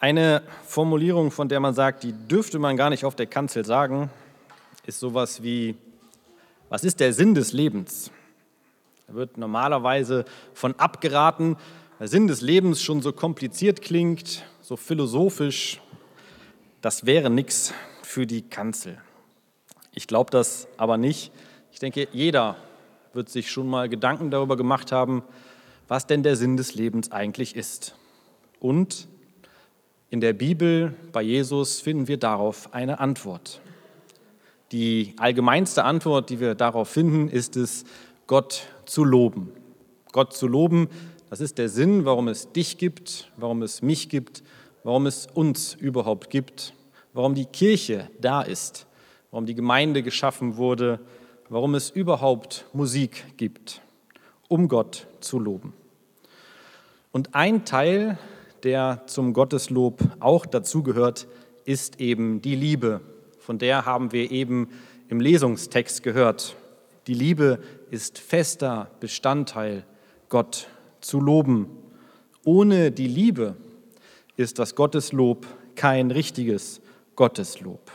Eine Formulierung, von der man sagt, die dürfte man gar nicht auf der Kanzel sagen, ist sowas wie: Was ist der Sinn des Lebens? Da wird normalerweise von abgeraten, der Sinn des Lebens schon so kompliziert klingt, so philosophisch. Das wäre nichts für die Kanzel. Ich glaube das aber nicht. Ich denke, jeder wird sich schon mal Gedanken darüber gemacht haben, was denn der Sinn des Lebens eigentlich ist. Und in der Bibel bei Jesus finden wir darauf eine Antwort. Die allgemeinste Antwort, die wir darauf finden, ist es, Gott zu loben. Gott zu loben, das ist der Sinn, warum es dich gibt, warum es mich gibt, warum es uns überhaupt gibt, warum die Kirche da ist, warum die Gemeinde geschaffen wurde, warum es überhaupt Musik gibt, um Gott zu loben. Und ein Teil, der zum Gotteslob auch dazugehört, ist eben die Liebe. Von der haben wir eben im Lesungstext gehört. Die Liebe ist fester Bestandteil, Gott zu loben. Ohne die Liebe ist das Gotteslob kein richtiges Gotteslob.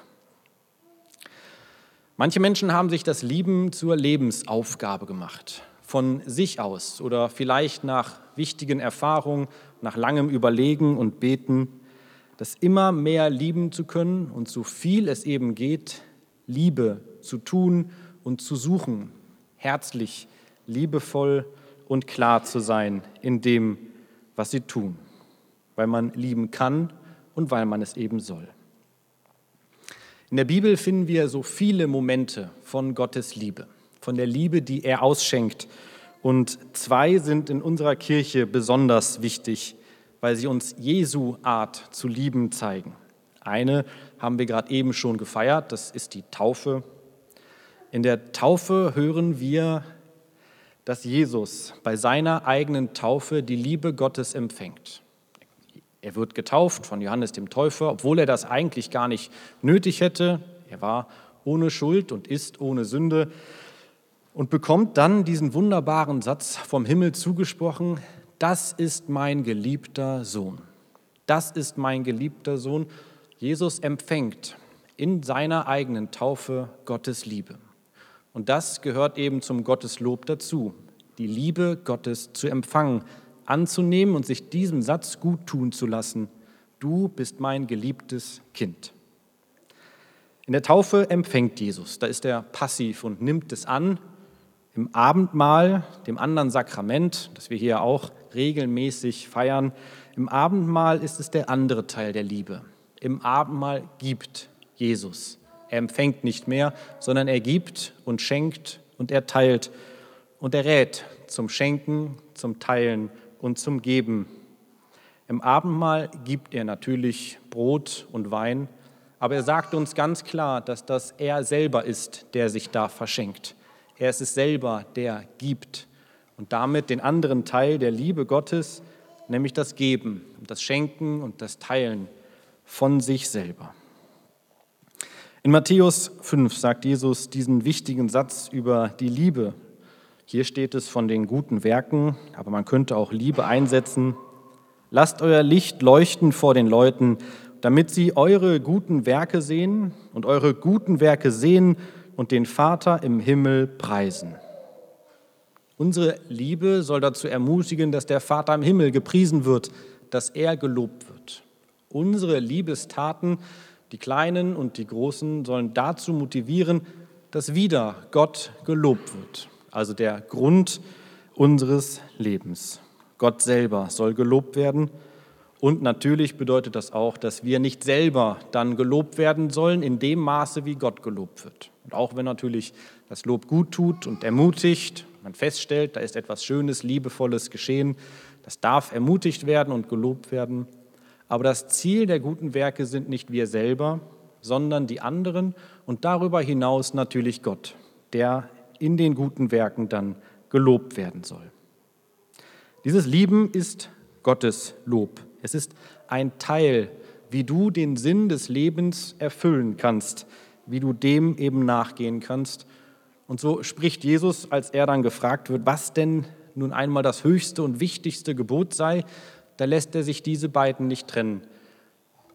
Manche Menschen haben sich das Lieben zur Lebensaufgabe gemacht, von sich aus oder vielleicht nach wichtigen Erfahrungen, nach langem Überlegen und Beten, das immer mehr lieben zu können und so viel es eben geht, Liebe zu tun und zu suchen, herzlich, liebevoll und klar zu sein in dem, was sie tun, weil man lieben kann und weil man es eben soll. In der Bibel finden wir so viele Momente von Gottes Liebe, von der Liebe, die er ausschenkt. Und zwei sind in unserer Kirche besonders wichtig, weil sie uns Jesu Art zu lieben zeigen. Eine haben wir gerade eben schon gefeiert, das ist die Taufe. In der Taufe hören wir, dass Jesus bei seiner eigenen Taufe die Liebe Gottes empfängt. Er wird getauft von Johannes dem Täufer, obwohl er das eigentlich gar nicht nötig hätte. Er war ohne Schuld und ist ohne Sünde und bekommt dann diesen wunderbaren Satz vom Himmel zugesprochen: Das ist mein geliebter Sohn. Das ist mein geliebter Sohn. Jesus empfängt in seiner eigenen Taufe Gottes Liebe. Und das gehört eben zum Gotteslob dazu, die Liebe Gottes zu empfangen, anzunehmen und sich diesem Satz gut tun zu lassen: Du bist mein geliebtes Kind. In der Taufe empfängt Jesus, da ist er passiv und nimmt es an. Im Abendmahl, dem anderen Sakrament, das wir hier auch regelmäßig feiern, im Abendmahl ist es der andere Teil der Liebe. Im Abendmahl gibt Jesus. Er empfängt nicht mehr, sondern er gibt und schenkt und er teilt und er rät zum Schenken, zum Teilen und zum Geben. Im Abendmahl gibt er natürlich Brot und Wein, aber er sagt uns ganz klar, dass das er selber ist, der sich da verschenkt. Er ist es selber, der gibt und damit den anderen Teil der Liebe Gottes, nämlich das Geben, das Schenken und das Teilen von sich selber. In Matthäus 5 sagt Jesus diesen wichtigen Satz über die Liebe. Hier steht es von den guten Werken, aber man könnte auch Liebe einsetzen. Lasst euer Licht leuchten vor den Leuten, damit sie eure guten Werke sehen und eure guten Werke sehen und den Vater im Himmel preisen. Unsere Liebe soll dazu ermutigen, dass der Vater im Himmel gepriesen wird, dass er gelobt wird. Unsere Liebestaten, die kleinen und die großen, sollen dazu motivieren, dass wieder Gott gelobt wird. Also der Grund unseres Lebens. Gott selber soll gelobt werden. Und natürlich bedeutet das auch, dass wir nicht selber dann gelobt werden sollen in dem Maße, wie Gott gelobt wird. Und auch wenn natürlich das Lob gut tut und ermutigt, man feststellt, da ist etwas Schönes, Liebevolles geschehen, das darf ermutigt werden und gelobt werden. Aber das Ziel der guten Werke sind nicht wir selber, sondern die anderen und darüber hinaus natürlich Gott, der in den guten Werken dann gelobt werden soll. Dieses Lieben ist Gottes Lob. Es ist ein Teil, wie du den Sinn des Lebens erfüllen kannst, wie du dem eben nachgehen kannst. Und so spricht Jesus, als er dann gefragt wird, was denn nun einmal das höchste und wichtigste Gebot sei, da lässt er sich diese beiden nicht trennen.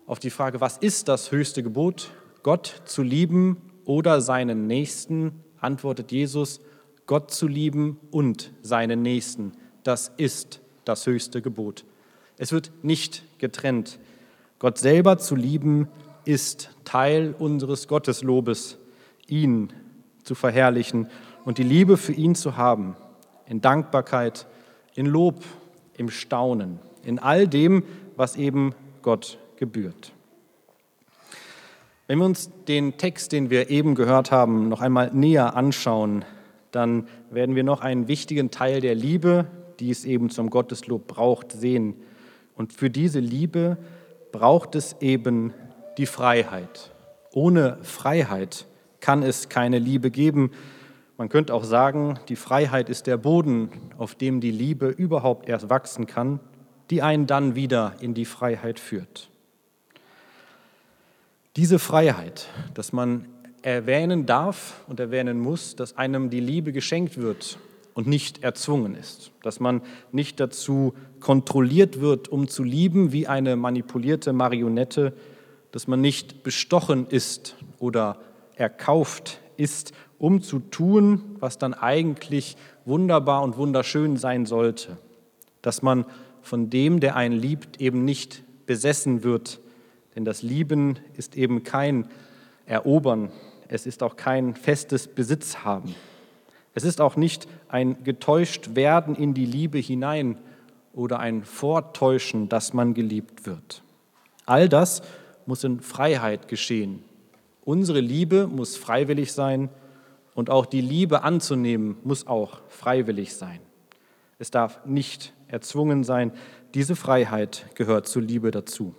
Auf die Frage, was ist das höchste Gebot? Gott zu lieben oder seinen Nächsten, antwortet Jesus, Gott zu lieben und seinen Nächsten. Das ist das höchste Gebot. Es wird nicht getrennt. Gott selber zu lieben ist Teil unseres Gotteslobes, ihn zu verherrlichen und die Liebe für ihn zu haben, in Dankbarkeit, in Lob, im Staunen, in all dem, was eben Gott gebührt. Wenn wir uns den Text, den wir eben gehört haben, noch einmal näher anschauen, dann werden wir noch einen wichtigen Teil der Liebe, die es eben zum Gotteslob braucht, sehen. Und für diese Liebe braucht es eben die Freiheit. Ohne Freiheit kann es keine Liebe geben. Man könnte auch sagen, die Freiheit ist der Boden, auf dem die Liebe überhaupt erst wachsen kann, die einen dann wieder in die Freiheit führt. Diese Freiheit, dass man erwähnen darf und erwähnen muss, dass einem die Liebe geschenkt wird und nicht erzwungen ist, dass man nicht dazu kontrolliert wird, um zu lieben, wie eine manipulierte Marionette, dass man nicht bestochen ist oder erkauft ist, um zu tun, was dann eigentlich wunderbar und wunderschön sein sollte, dass man von dem, der einen liebt, eben nicht besessen wird, denn das Lieben ist eben kein Erobern, es ist auch kein festes Besitzhaben. Es ist auch nicht ein getäuscht werden in die Liebe hinein oder ein Vortäuschen, dass man geliebt wird. All das muss in Freiheit geschehen. Unsere Liebe muss freiwillig sein und auch die Liebe anzunehmen muss auch freiwillig sein. Es darf nicht erzwungen sein. Diese Freiheit gehört zur Liebe dazu.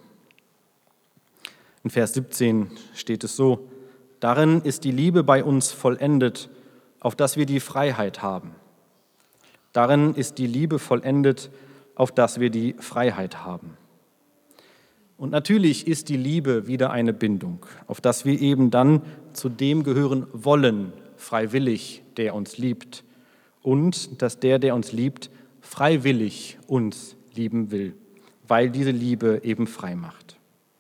In Vers 17 steht es so: Darin ist die Liebe bei uns vollendet, auf dass wir die Freiheit haben. Darin ist die Liebe vollendet, auf dass wir die Freiheit haben. Und natürlich ist die Liebe wieder eine Bindung, auf dass wir eben dann zu dem gehören wollen, freiwillig, der uns liebt, und dass der uns liebt, freiwillig uns lieben will, weil diese Liebe eben frei macht.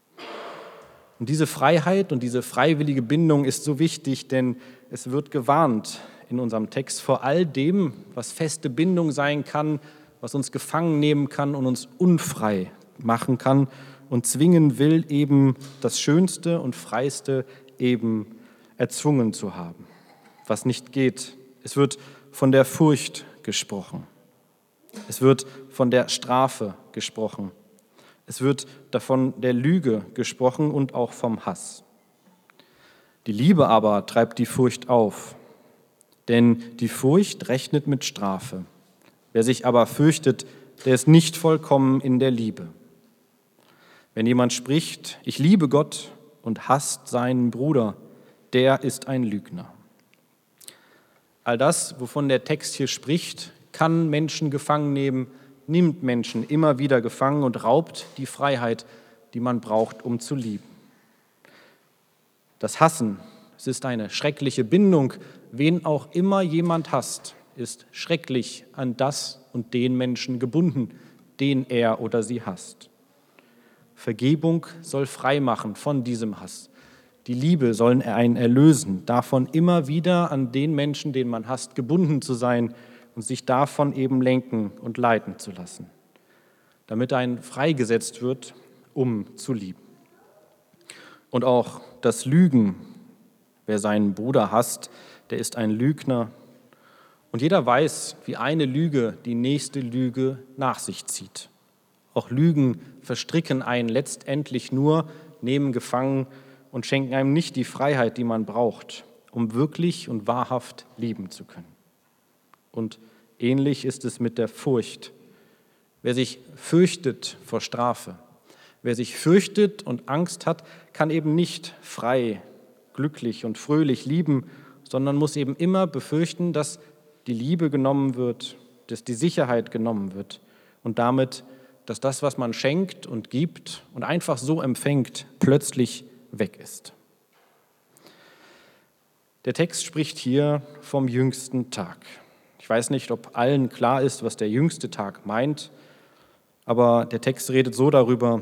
Und diese Freiheit und diese freiwillige Bindung ist so wichtig, denn es wird gewarnt in unserem Text vor all dem, was feste Bindung sein kann, was uns gefangen nehmen kann und uns unfrei machen kann und zwingen will, eben das Schönste und Freiste eben erzwungen zu haben, was nicht geht. Es wird von der Furcht gesprochen. Es wird von der Strafe gesprochen. Es wird davon der Lüge gesprochen und auch vom Hass. Die Liebe aber treibt die Furcht auf, denn die Furcht rechnet mit Strafe. Wer sich aber fürchtet, der ist nicht vollkommen in der Liebe. Wenn jemand spricht, ich liebe Gott und hasst seinen Bruder, der ist ein Lügner. All das, wovon der Text hier spricht, kann Menschen gefangen nehmen, nimmt Menschen immer wieder gefangen und raubt die Freiheit, die man braucht, um zu lieben. Das Hassen, es ist eine schreckliche Bindung, wen auch immer jemand hasst, ist schrecklich an das und den Menschen gebunden, den er oder sie hasst. Vergebung soll frei machen von diesem Hass. Die Liebe soll einen erlösen, davon immer wieder an den Menschen, den man hasst, gebunden zu sein und sich davon eben lenken und leiten zu lassen, damit ein freigesetzt wird, um zu lieben. Und auch das Lügen, wer seinen Bruder hasst, der ist ein Lügner. Und jeder weiß, wie eine Lüge die nächste Lüge nach sich zieht. Auch Lügen verstricken einen letztendlich nur, nehmen gefangen und schenken einem nicht die Freiheit, die man braucht, um wirklich und wahrhaft lieben zu können. Und ähnlich ist es mit der Furcht. Wer sich fürchtet vor Strafe, wer sich fürchtet und Angst hat, kann eben nicht frei, glücklich und fröhlich lieben, sondern muss eben immer befürchten, dass die Liebe genommen wird, dass die Sicherheit genommen wird und damit, dass das, was man schenkt und gibt und einfach so empfängt, plötzlich weg ist. Der Text spricht hier vom jüngsten Tag. Ich weiß nicht, ob allen klar ist, was der jüngste Tag meint, aber der Text redet so darüber,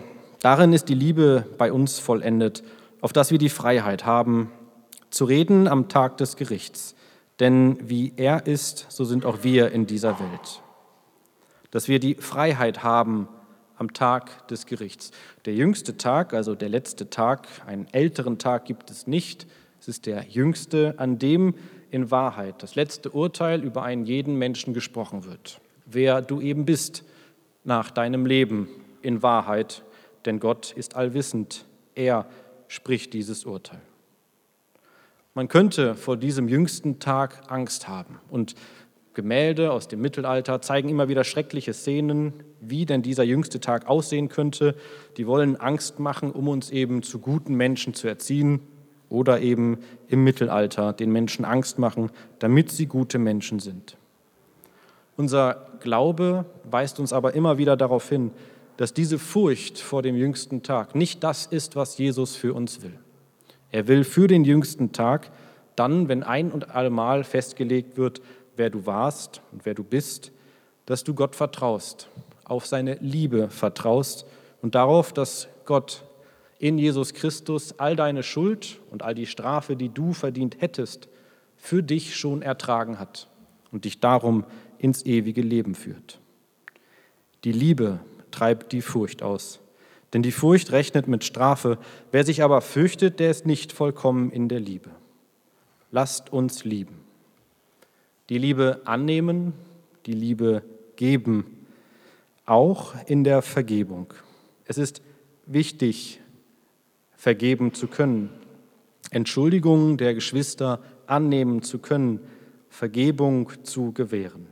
Darin ist die Liebe bei uns vollendet, auf dass wir die Freiheit haben, zu reden am Tag des Gerichts. Denn wie er ist, so sind auch wir in dieser Welt. Dass wir die Freiheit haben am Tag des Gerichts. Der jüngste Tag, also der letzte Tag, einen älteren Tag gibt es nicht. Es ist der jüngste, an dem in Wahrheit das letzte Urteil über einen jeden Menschen gesprochen wird. Wer du eben bist nach deinem Leben in Wahrheit, denn Gott ist allwissend. Er spricht dieses Urteil. Man könnte vor diesem jüngsten Tag Angst haben. Und Gemälde aus dem Mittelalter zeigen immer wieder schreckliche Szenen, wie denn dieser jüngste Tag aussehen könnte. Die wollen Angst machen, um uns eben zu guten Menschen zu erziehen oder eben im Mittelalter den Menschen Angst machen, damit sie gute Menschen sind. Unser Glaube weist uns aber immer wieder darauf hin, dass diese Furcht vor dem jüngsten Tag nicht das ist, was Jesus für uns will. Er will für den jüngsten Tag, dann, wenn ein und allemal festgelegt wird, wer du warst und wer du bist, dass du Gott vertraust, auf seine Liebe vertraust und darauf, dass Gott in Jesus Christus all deine Schuld und all die Strafe, die du verdient hättest, für dich schon ertragen hat und dich darum ins ewige Leben führt. Die Liebe treibt die Furcht aus. Denn die Furcht rechnet mit Strafe. Wer sich aber fürchtet, der ist nicht vollkommen in der Liebe. Lasst uns lieben. Die Liebe annehmen, die Liebe geben, auch in der Vergebung. Es ist wichtig, vergeben zu können, Entschuldigungen der Geschwister annehmen zu können, Vergebung zu gewähren.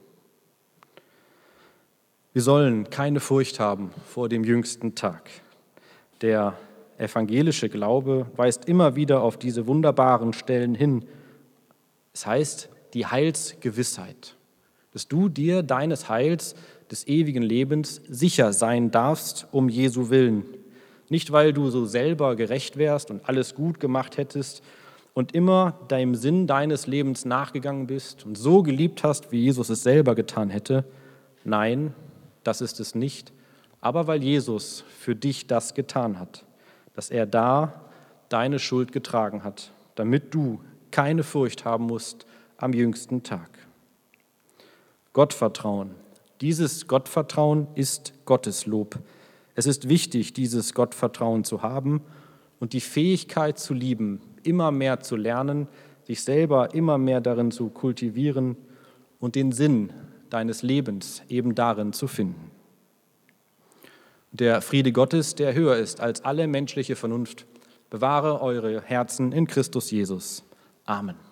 Wir sollen keine Furcht haben vor dem jüngsten Tag. Der evangelische Glaube weist immer wieder auf diese wunderbaren Stellen hin. Es heißt, die Heilsgewissheit, dass du dir deines Heils, des ewigen Lebens sicher sein darfst, um Jesu willen. Nicht, weil du so selber gerecht wärst und alles gut gemacht hättest und immer deinem Sinn deines Lebens nachgegangen bist und so geliebt hast, wie Jesus es selber getan hätte. Nein, das ist es nicht, aber weil Jesus für dich das getan hat, dass er da deine Schuld getragen hat, damit du keine Furcht haben musst am jüngsten Tag. Gottvertrauen. Dieses Gottvertrauen ist Gotteslob. Es ist wichtig, dieses Gottvertrauen zu haben und die Fähigkeit zu lieben, immer mehr zu lernen, sich selber immer mehr darin zu kultivieren und den Sinn deines Lebens eben darin zu finden. Der Friede Gottes, der höher ist als alle menschliche Vernunft, bewahre eure Herzen in Christus Jesus. Amen.